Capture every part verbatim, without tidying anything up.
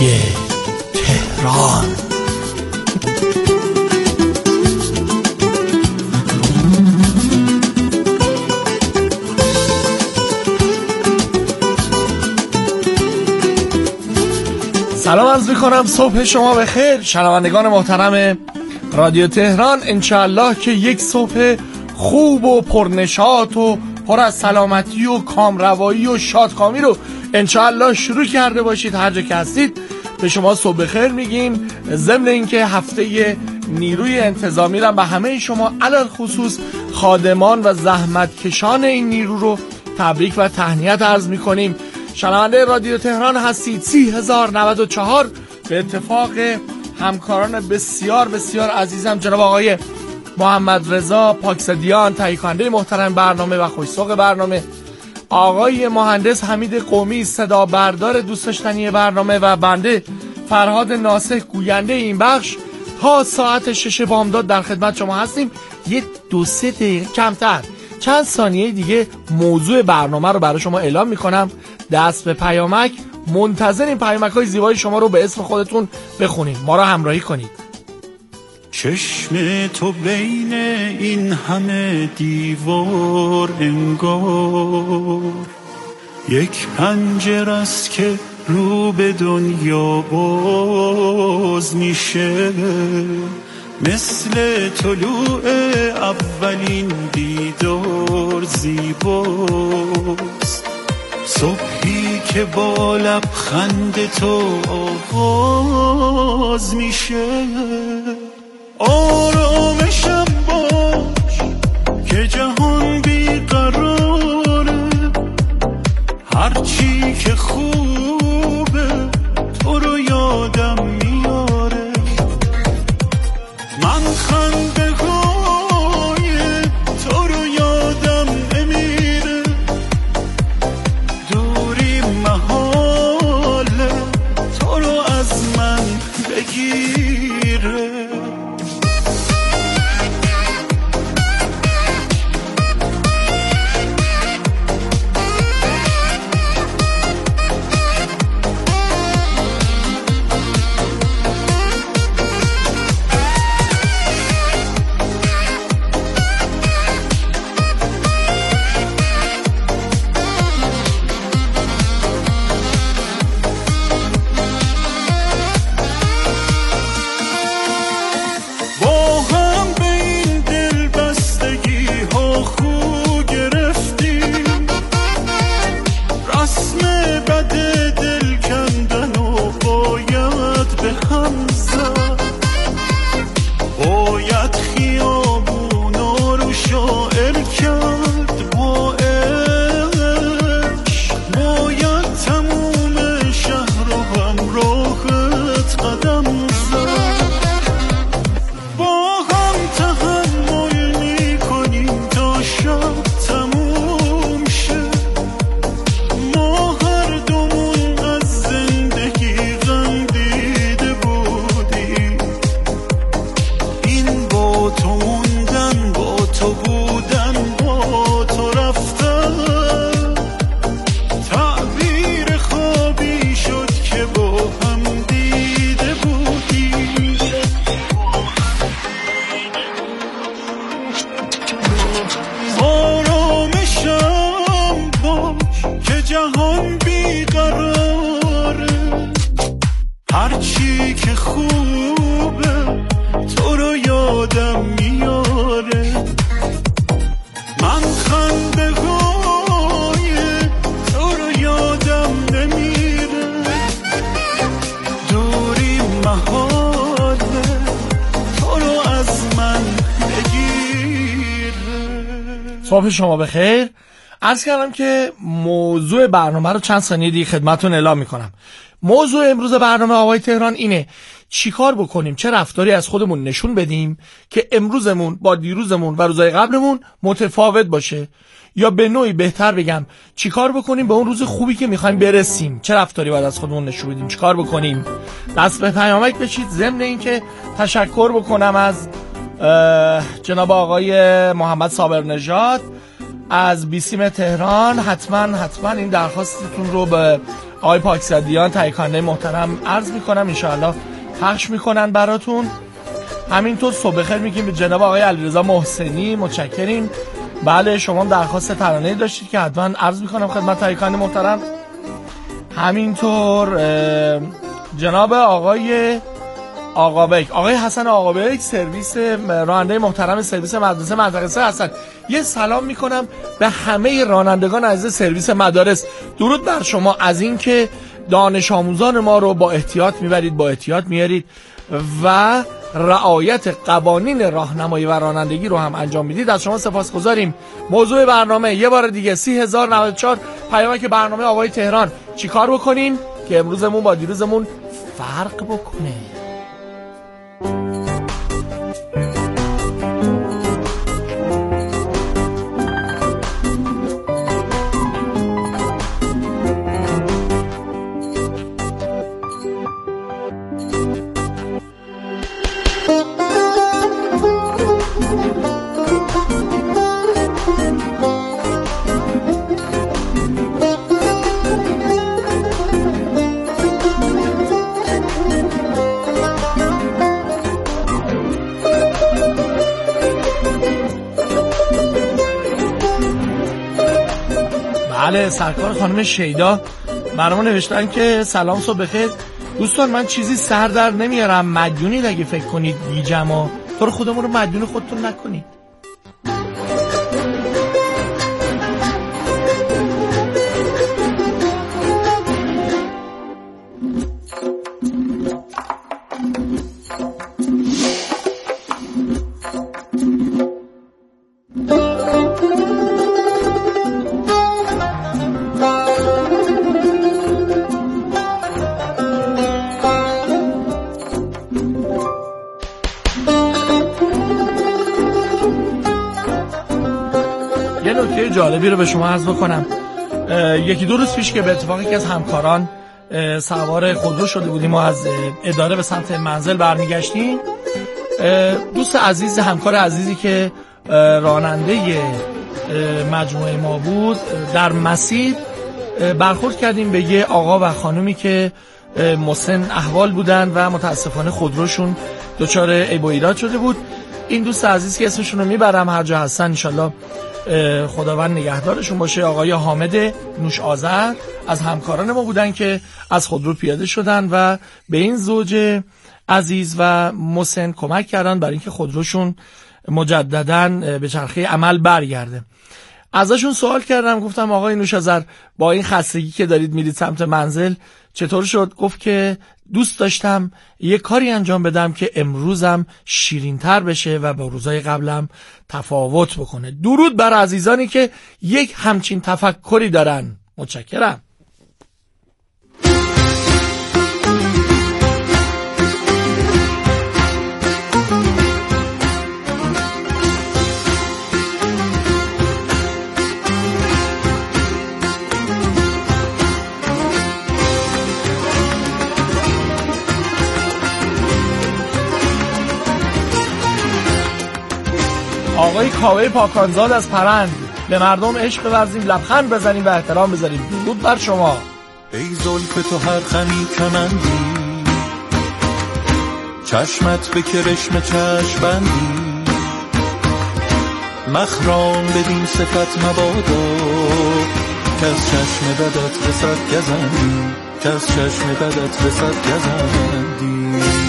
تهران. سلام عرض میکنم، صبح شما بخیر شنوندگان محترم رادیو تهران. انشالله که یک صبح خوب و پرنشاط و پر از سلامتی و کامروایی و شادکامی رو انشالله شروع کرده باشید. هر جا که هستید به شما صبح بخیر میگیم. ضمن اینکه هفته نیروی انتظامی رو به همه شما علل خصوص خادمان و زحمتکشان این نیرو رو تبریک و تهنیت عرض میکنیم. شنونده رادیو تهران هستید. سی هزار و نود و چهار به اتفاق همکاران بسیار بسیار عزیزم جناب آقای محمد رضا پاکزادیان تهیه کننده محترم برنامه و خوش‌ذوق برنامه، آقای مهندس حمید قومی صدا بردار دوست داشتنی برنامه و بنده فرهاد ناصح گوینده این بخش تا ساعت شش بامداد در خدمت شما هستیم. یه دو سه دقیقه کمتر چند ثانیه دیگه موضوع برنامه رو برای شما اعلام میکنم. دست به پیامک، منتظر این پیامک های زیبای شما رو به اسم خودتون بخونید، ما رو همراهی کنید. چشم تو بین این همه دیوار انگار یک پنجره است که رو به دنیا باز میشه، مثل طلوع اولین دیدار زیباست، صبحی که با لبخند تو آغاز میشه. آرامشم باش که جهان بیقراره، هرچی که خوبه تو رو یادم میاره، من خنده های تو رو یادم نمیره، دوری محاله تو رو از من بگیره. صبح شما بخیر. عرض کردم که موضوع برنامه رو چند ثانیه دیگه خدمتتون اعلام میکنم. موضوع امروز برنامه آوای تهران اینه: چیکار بکنیم، چه رفتاری از خودمون نشون بدیم که امروزمون با دیروزمون و روزهای قبلمون متفاوت باشه، یا به نوعی بهتر بگم چیکار بکنیم به اون روز خوبی که میخوایم برسیم، چه رفتاری باید از خودمون نشون بدیم، چیکار بکنیم. دست به پیامک بشید. ضمن اینکه تشکر بکنم از جناب آقای محمد صابر نژاد از بیسیم تهران حتما حتما این درخواستتون رو به آقای پاکزادیان تهیه‌کننده محترم عرض میکنم، انشاءالله پخش میکنن براتون. همینطور صبح بخیر میگیم به جناب آقای علیرضا محسنی، متشکریم. بله شما درخواست ترانه‌ای داشتید که حتما عرض میکنم خدمت تهیه‌کننده محترم. همینطور جناب آقای آقابک، آقای حسن آقابک، سرویس راننده محترم سرویس مدرسه منطقه سه هستن. یه سلام میکنم به همه رانندگان عزیز سرویس مدارس. درود بر شما از این که دانش آموزان ما رو با احتیاط میبرید، با احتیاط میارید و رعایت قوانین راهنمایی و رانندگی رو هم انجام میدید. از شما سپاسگزاریم. موضوع برنامه یه بار دیگه سی هزار و نود و چهار پیامک برنامه آقای تهران. چی کار بکنیم که امروزمون با دیروزمون فرق بکنه؟ بله سرکار خانم شیدا برام نوشتن که سلام صبح بخیر دوستان، من چیزی سر در نمیارم، مدیونید اگه فکر کنید گیجم و تو رو خودمون رو مدیون خودتون نکنید. جالبی رو به شما عرض بکنم. یکی دو روز پیش که به اتفاق یکی از همکاران سوار خودرو شده بودیم و از اداره به سمت منزل برمیگشتیم، دوست عزیز، همکار عزیزی که راننده مجموعه ما بود، در مسیر برخورد کردیم به یه آقا و خانومی که مسن احوال بودن و متاسفانه خودروشون دچار عیب و ایراد شده بود. این دوست عزیز که اسمشون رو میبرم هر جا هستن انشالله خداوند نگهدارشون باشه، آقای حامد نوش آذر از همکاران ما بودن که از خودرو پیاده شدن و به این زوج عزیز و مسن کمک کردن برای اینکه خودروشون مجدداً به چرخه عمل برگرده. ازشون سوال کردم، گفتم آقای نوش آذر با این خستگی که دارید میرید سمت منزل چطور شد؟ گفت که دوست داشتم یه کاری انجام بدم که امروزم شیرین‌تر بشه و با روزای قبلم تفاوت بکنه. درود بر عزیزانی که یک همچین تفکری دارن. متشکرم. آقای کاوه پاکانزاد از پرند، به مردم عشق بورزیم، لبخند بزنیم و احترام بذاریم. درود بر شما. ای زلف تو هر خمی کمندی، چشمت به کرشم چشم بندی، مخرام بدین صفت مبادا، کس چشم بدت رسد گزندی، کس چشم بدت رسد گزندی.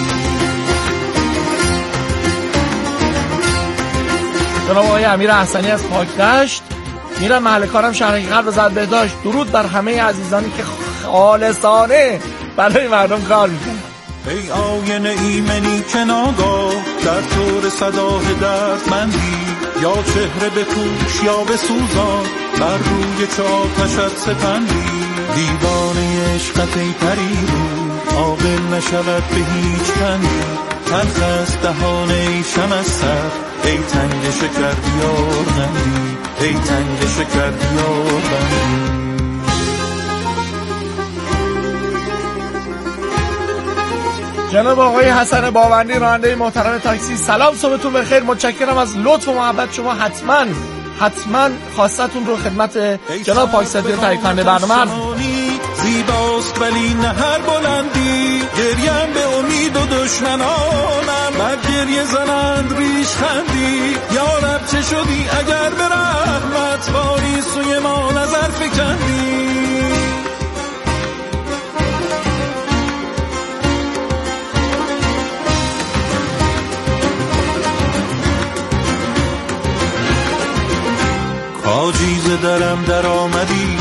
جناب آقای امیر احسنی از پاکدشت، میرم محل کارم شهرک قلب زد بهداشت. درود بر همه عزیزانی که خالصانه برای مردم کار میکنن. ای آینه ایمنی که ناگاه در طور صداه دردمندی، یا چهره بپوش یا بسوزان، بر روی چه آتشت سپندی. دیوانه عشقت ای پری رو، عاقل نشود به هیچ پندی. تلخ است دهان ای شمع سر، ای تنگ شکر بیار بندی، ای تنگ شکر بیار بندی. جناب آقای حسن باوندی راننده محترم تاکسی، سلام صبحتون بخیر، متشکرم از لطف و محبت شما. حتما حتما خواستتون رو خدمت جناب پاکزادیان تهیه کننده برنامه زیباست ولی نه هر بلندی، گریم به امید و دشمنانم بر گریه زنند ریش خندی. یا رب چه شدی اگر به رحمت باری سوی ما نظر فکندی. کاجیز درم در آمدی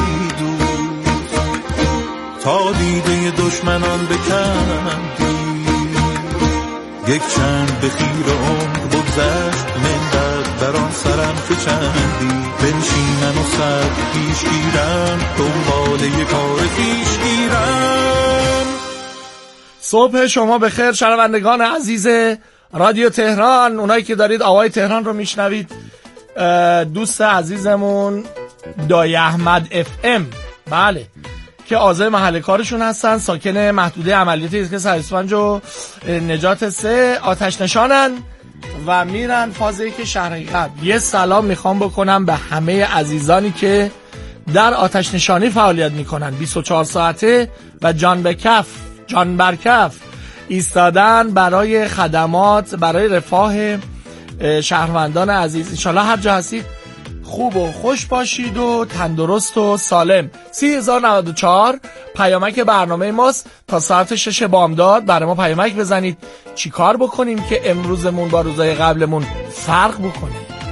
تا دیده دشمنان بکندی. یک چند به خیر عمر بگذشت من در آن سرم فچندی. بنشینم و سر پیش گیرم دنبال یک کار پیش گیرم. صبح شما بخیر شنوندگان عزیز رادیو تهران، اونایی که دارید آوای تهران رو میشنوید. دوست عزیزمون دای احمد اف ام، بله، که اعضای محل کارشون هستن، ساکن محدوده عملیاتی ایستگاه سرسفنج و نجات سه، آتش نشانن و میرن فاز یک شهر قبل. یه سلام میخوام بکنم به همه عزیزانی که در آتش نشانی فعالیت میکنن، بیست و چهار ساعته و جان به کف جان بر کف ایستادن برای خدمات، برای رفاه شهروندان عزیز. انشالله هر جا هستید خوب و خوش باشید و تندرست و سالم. سی هزار و نود و چهار پیامک برنامه ماست تا ساعت شش بامداد. برای ما پیامک بزنید چی کار بکنیم که امروزمون با روزای قبلمون فرق بکنه.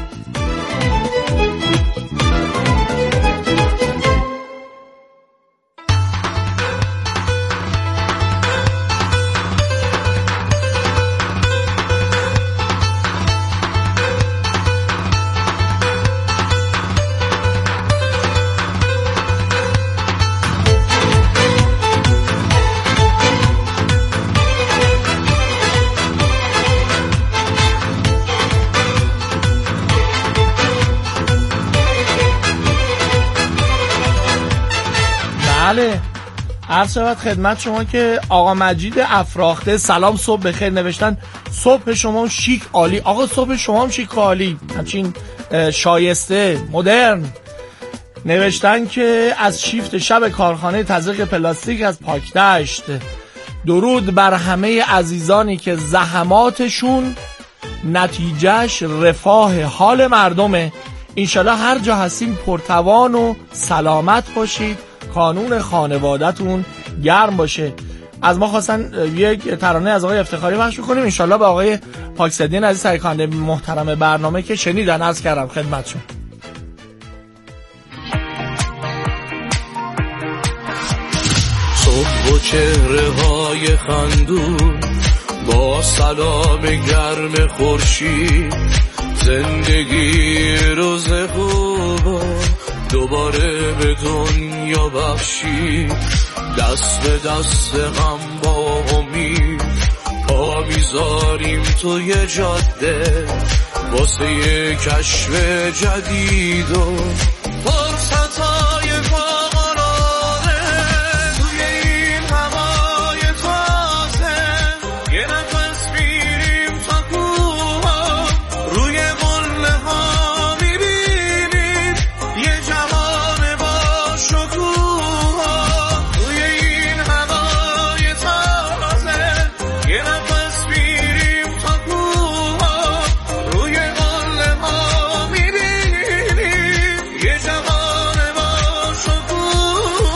بله، عرض شود خدمت شما که آقا مجید افراخته سلام صبح بخیر نوشتن صبح شما شیک عالی. آقا صبح شما هم شیک عالی، همچین شایسته مدرن. نوشتن که از شیفت شب کارخانه تزریق پلاستیک از پاکدشت، درود بر همه عزیزانی که زحماتشون نتیجهش رفاه حال مردمه. انشالله هر جا هستین پرتوان و سلامت باشید، قانون خانوادتون گرم باشه. از ما خواستن یک ترانه از آقای افتخاری پخش کنیم، انشالله به آقای پاکزادیان عزیز تهیه کننده محترم برنامه که شنیدن عرض کردم خدمتشون. صبح و چهره های خندون با سلام گرم خورشید، زندگی روز خوب دوباره به دنیا بخشی، دست به دست غم با امید پا میذاریم توی جاده واسه یه کشف جدید و فرصتای فوق‌العاده توی این هوای تازه. یه نفس میریم تا کوها، روی قله ها میبینیم یه جوان با شکوها. توی این هوای تازه یه نفس میریم تا کوها، روی قله ها میبینیم یه جوان با شکوها.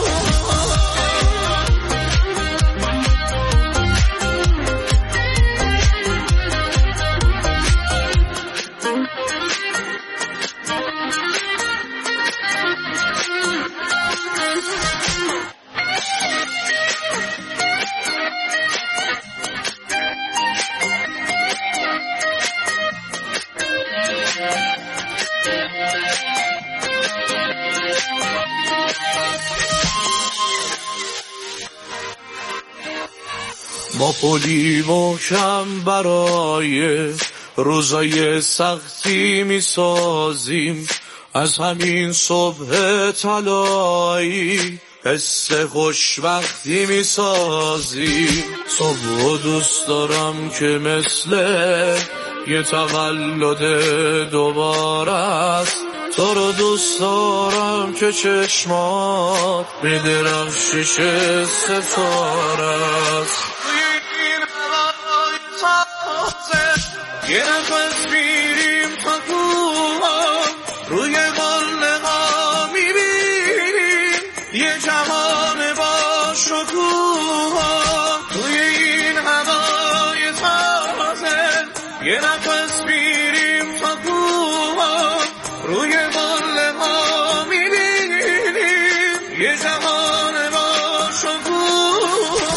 ما پلی محکم برای روزای سختی میسازیم، از همین صبح طلایی حس خوشبختی میسازیم. صبح دوست دارم که مثل یه تولد دوباره است، تو رو دوست دارم که چشمات به درخشش ستاره است. این هوای تازه یه نفس میریم تا کوه، روی قله ها میبینیم یه جهان با شکوه. توی این هوای تازه یه نفس میریم تا کوه، روی قله ها میبینیم یه جهان با شکوه.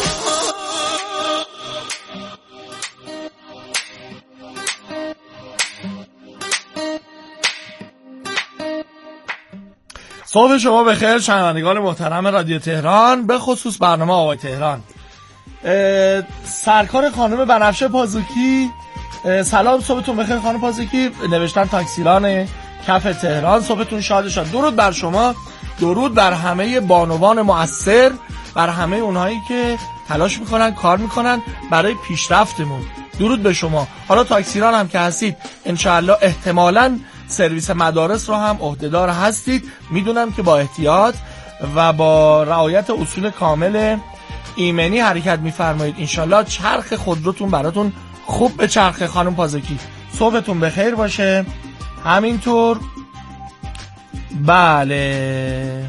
صبح شما بخیر شنوندگان محترم رادیو تهران، به خصوص برنامه آقای تهران. سرکار خانم بنفشه پازوکی، سلام، صبحتون بخیر خانم پازوکی. نوشتن تاکسیران کف تهران، صبحتون شاد شاد. درود بر شما، درود بر همه بانوان مؤثر، بر همه اونهایی که تلاش میکنن، کار میکنن برای پیشرفتمون. درود به شما. حالا تاکسیران هم که هستید، انشاءالله احتمالاً سرویس مدارس رو هم عهدهدار هستید. میدونم که با احتیاط و با رعایت اصول کامل ایمنی حرکت میفرمایید. انشالله چرخ خودروتون براتون خوب به چرخ خانم پازوکی. صبحتون بخیر باشه. همینطور بله،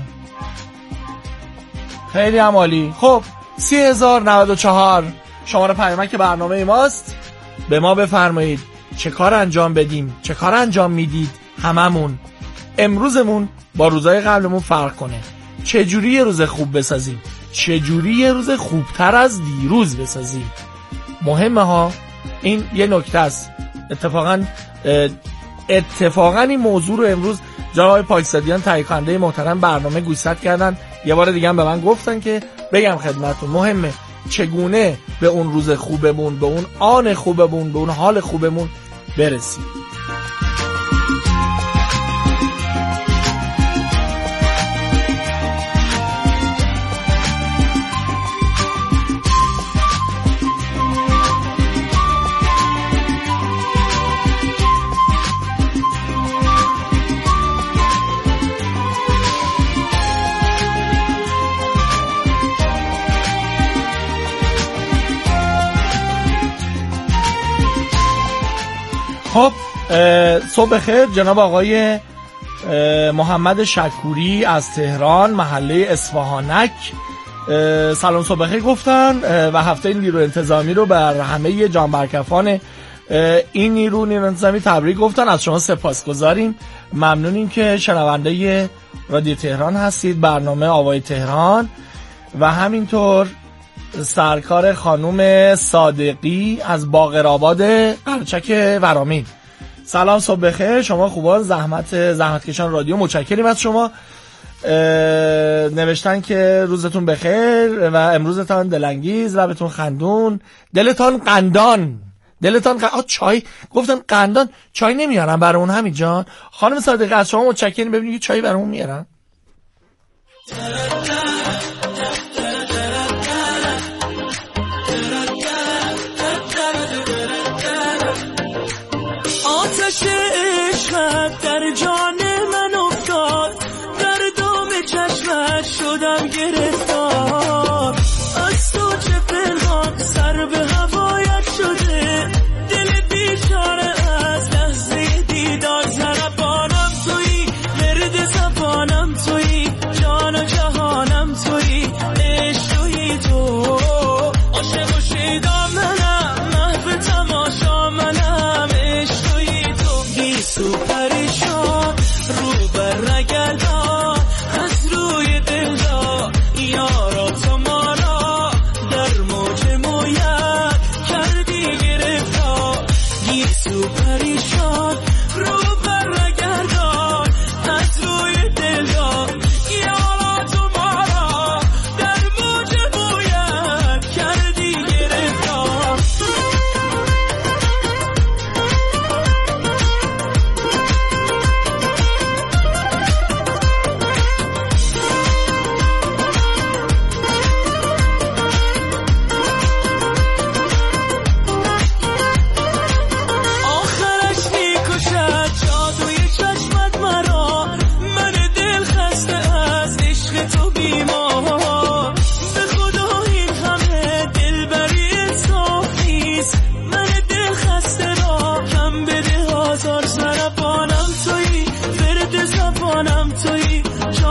خیلی هم عالی. خب سی هزار و نود و چهار شماره پیامک برنامه ماست. به ما بفرمایید چه کار انجام بدیم، چه کار انجام میدید هممون، امروزمون با روزای قبلمون فرق کنه، چه جوری یه روز خوب بسازیم، چه جوری یه روز خوبتر از دیروز بسازیم. مهمه ها، این یه نکته است. اتفاقا اتفاقا این موضوع رو امروز جناب آقای پاکزادیان تهیه کننده محترم برنامه گوشزد کردن. یه بار دیگه هم به من گفتن که بگم خدمتتون مهمه چگونه به اون روز خوبمون، به اون آن خوبمون، به اون حال خوبمون برسیم. خب صبح خیر جناب آقای محمد شکوری از تهران محله اصفهانک، سلام صبح خیر گفتن و هفته نیرو انتظامی رو بر همه جانبرکفان این نیرو نیرو انتظامی تبریک گفتن. از شما سپاسگزاریم، ممنونیم که شنونده رادیو تهران هستید، برنامه آوای تهران. و همینطور سرکار خانوم صادقی از باقرآباد قرچک ورامین، سلام صبح بخیر، شما خوبان، زحمت زحمتکشان رادیو، متشکریم از شما. نوشتن که روزتون بخیر و امروزتان دلانگیز، لبتون خندون، دلتان قندان، دلتان ق... آه چای گفتن قندان، چای نمیارن برامون همین جان. خانم صادقی از شما متشکریم، ببینید چای برامون میارن. عشقت در جان من افتاد، در دام چشمت شدم گرفتار، از تو چه پنهان سر به هوایت شده، دل بیچاره از لحظه دیدار زربانم تویی، مرد زبانم تویی، جان و جهانم تویی، عشق تویی تو، عاشق و شیدا منم، محو تماشا منم، عشق تویی تو، گیسو پریشان رو بر رگلا از روی دل دا یارا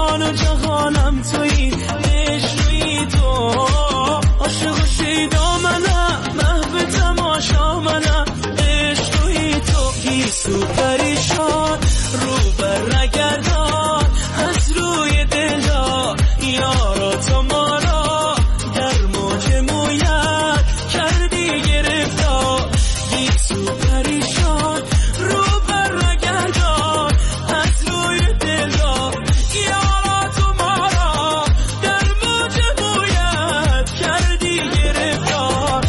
جان و جهانم تویی، عشق روی تو، عاشق و شیدا منم، محو تماشا منم، عشق روی تو. گیسو پریشان رو بر نگردان از روی دلا، یارا تو ما را در موج مویت کردی گرفتار. گیسو پریشان رو بر نگردان از روی دلا، یارا تو ما را در موج مویت کردی گرفتار.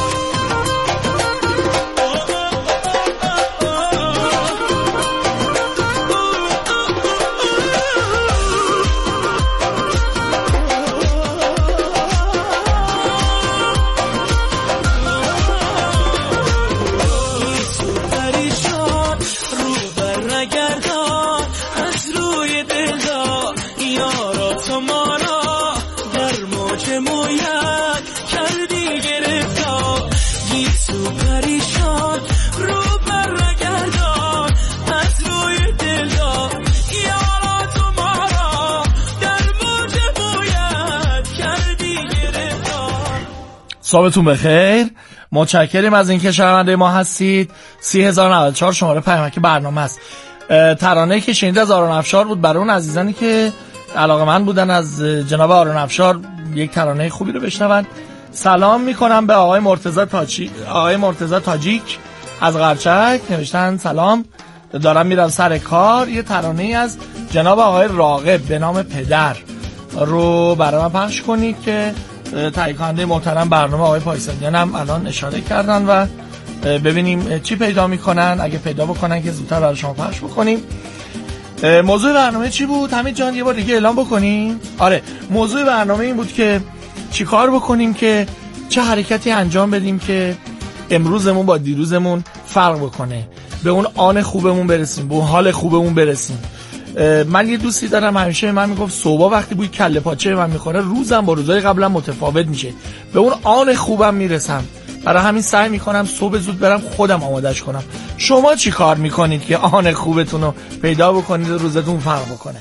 صبحتون بخیر. متشکریم از اینکه شنونده ما هستید. سی هزار و نود و چهار شماره پیامک برنامه است. ترانه‌ای که شنید از آرون افشار بود. برای اون عزیزانی که علاقه‌مند بودن از جناب آرون افشار یک ترانه خوبی رو بشنون، سلام میکنم به آقای مرتضی تاجیک. آقای مرتضی تاجیک از قرچک نوشتن سلام، دارم میرم سر کار، یه ترانه‌ای از جناب آقای راغب به نام پدر رو برای من پخش کنید که تهیه کننده محترم برنامه آقای پاکیزادیان هم الان اشاره کردن و ببینیم چی پیدا میکنن. اگه پیدا بکنن که زودتر برای شما پخش بکنیم. موضوع برنامه چی بود؟ حمید جان یه بار دیگه اعلام بکنیم. آره، موضوع برنامه این بود که چی کار بکنیم، که چه حرکتی انجام بدیم که امروزمون با دیروزمون فرق بکنه، به اون آن خوبمون برسیم، به اون حال خوبمون برسیم. من یه دوستی دارم همیشه من میگفت صبح وقتی بوی کله پاچه من میخوره روزم با روزای قبلا متفاوت میشه، به اون آن خوبم میرسم. برای همین سعی میکنم صبح زود برم خودم آمادش کنم. شما چی کار میکنید که آن خوبتون رو پیدا بکنید و روزتون فرق بکنه؟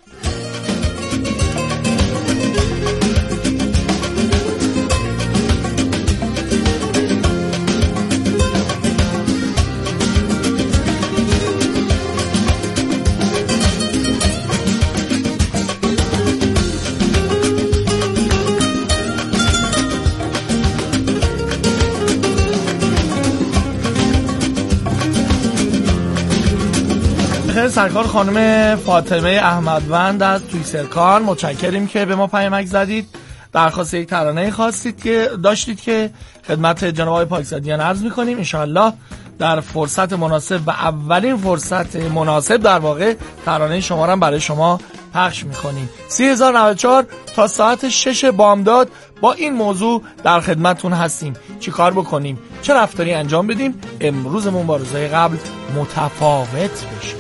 سرکار خانم فاطمه احمدوند از تویسرکان، متشکریم که به ما پیامک زدید. درخواست یک ترانه خواستید که داشتید که خدمت جناب آقای پاکیزادیان عرض می‌کنیم. ان شاءالله در فرصت مناسب و اولین فرصت مناسب در واقع ترانه شما را برای شما پخش می‌کنیم. سی هزار و نود و چهار تا ساعت شش بامداد با این موضوع در خدمتتون هستیم. چی کار بکنیم؟ چه رفتاری انجام بدیم امروزمون با روزهای قبل متفاوت بشه؟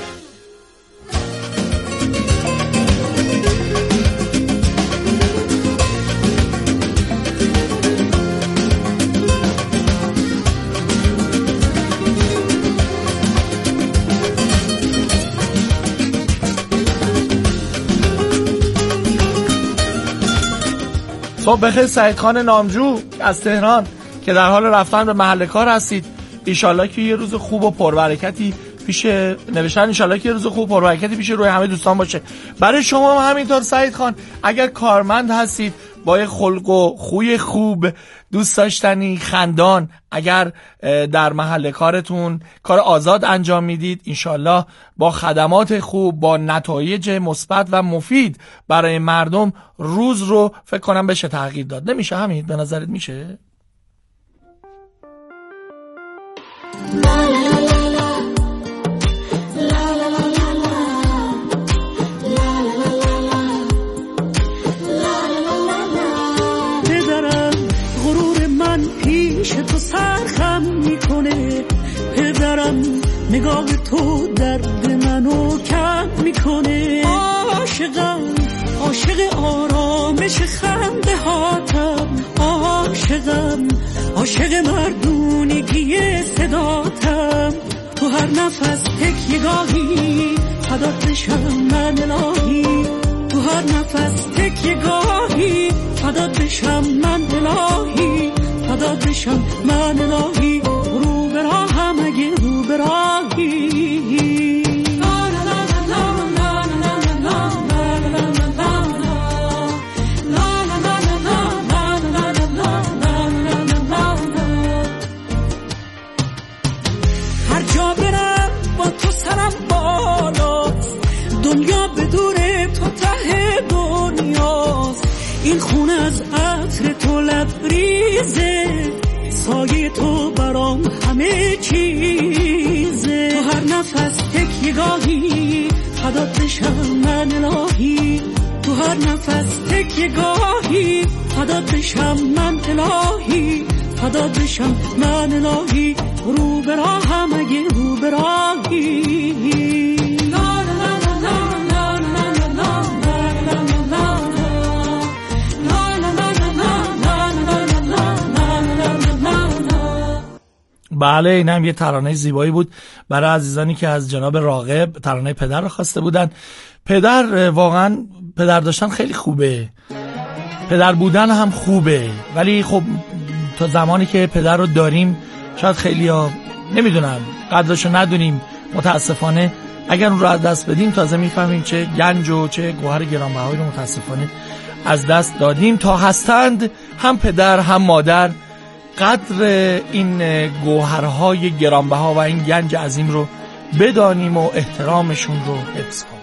صبح بخیر سعید خان نامجو از تهران که در حال رفتن به محل کار هستید. ایشالله که یه روز خوب و پربرکتی پیش نوشتن ایشالله که یه روز خوب و پربرکتی پیش روی همه دوستان باشه. برای شما هم همینطور سعید خان، اگر کارمند هستید با یه خلق و خوی خوب، دوست داشتنی، خندان، اگر در محل کارتون کار آزاد انجام میدید، انشالله با خدمات خوب، با نتایج مثبت و مفید برای مردم روز رو فکر کنم بشه تغییر داد. نمیشه همین؟ به نظرت میشه؟ پیش تو سرخم میکنه پدرم، نگاه تو درد منو کم میکنه. عاشقم، عاشق آرامش خنده هاتم، عاشقم، عاشق مردونگی صداتم. تو هر نفس تکیه‌گاهی فدات بشم من الهی، تو هر بشم من الهی، رو به راهم اگه رو به راهی. هر جا برم با تو سرم بالا، دنیا بدون تو ته دنیاست. این خونه از عطر تو لبریزه، سایه تو برام همه چیزه. تو هر نفس تکیه‌گاهی فدات بشم من الهی، تو هر نفس تکیه‌گاهی فدات بشم من الهی، فدات بشم من الهی، رو به راهم اگه رو به راهی. بله، این هم یه ترانه زیبایی بود برای عزیزانی که از جناب راغب ترانه پدر رو خواسته بودن. پدر واقعا پدر داشتن خیلی خوبه، پدر بودن هم خوبه، ولی خب تا زمانی که پدر رو داریم شاید خیلی ها نمیدونم قدرشو ندونیم. متاسفانه اگر اون رو از دست بدیم تازه میفهمیم چه گنج و چه گوهر گرانبهایی رو متاسفانه از دست دادیم. تا هستند هم پدر هم مادر قدر این گوهرهای گرانبها و این گنج عظیم رو بدانیم و احترامشون رو حفظ کنیم.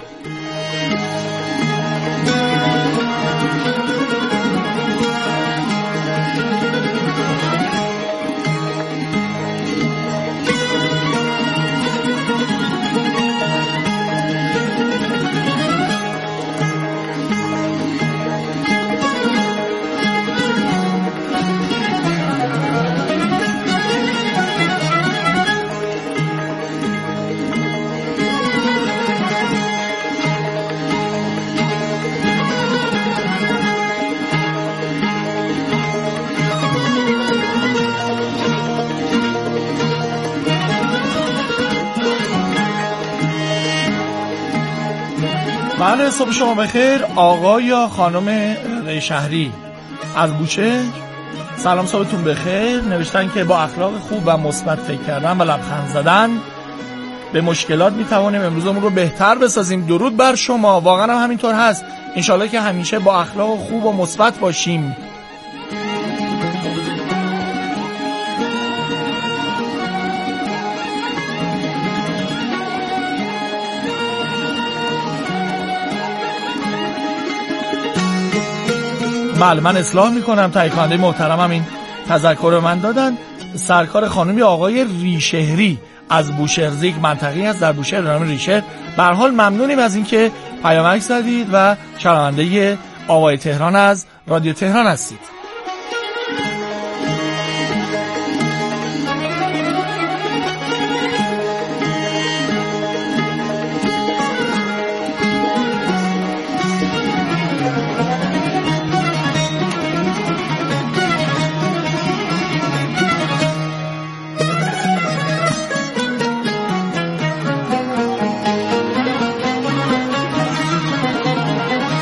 بله، صبح شما بخیر. آقا یا خانم ریشهری از بوچه، سلام، صبحتون بخیر. نوشتن که با اخلاق خوب و مثبت فکر کردن و لبخند زدن به مشکلات میتوانیم امروزمون رو بهتر بسازیم. درود بر شما. واقعا هم همینطور هست. انشالله که همیشه با اخلاق خوب و مثبت باشیم. بله، من اصلاح میکنم. تهیه کننده محترمم این تذکر رو من دادن. سرکار خانمی آقای ریشهری از بوشهر، یک منطقه‌ای هست در بوشهر به نام ریشهر. به هر حال ممنونیم از اینکه پیامک زدید و شنونده آوای تهران از رادیو تهران هستید.